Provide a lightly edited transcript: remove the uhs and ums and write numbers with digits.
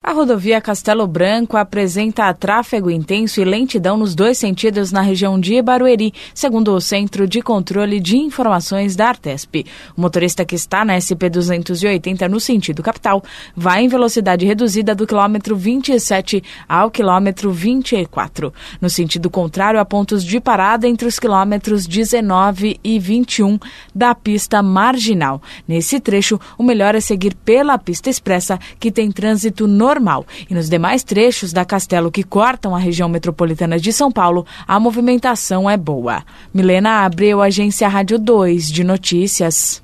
A rodovia Castelo Branco apresenta tráfego intenso e lentidão nos 2 sentidos na região de Barueri, segundo o Centro de Controle de Informações da Artesp. O motorista que está na SP-280 no sentido capital vai em velocidade reduzida do quilômetro 27 ao quilômetro 24. No sentido contrário, há pontos de parada entre os quilômetros 19 e 21 da pista marginal. Nesse trecho, o melhor é seguir pela pista expressa, que tem trânsito normal. E nos demais trechos da Castelo que cortam a região metropolitana de São Paulo, a movimentação é boa. Milena Abreu, Agência Rádio 2 de Notícias.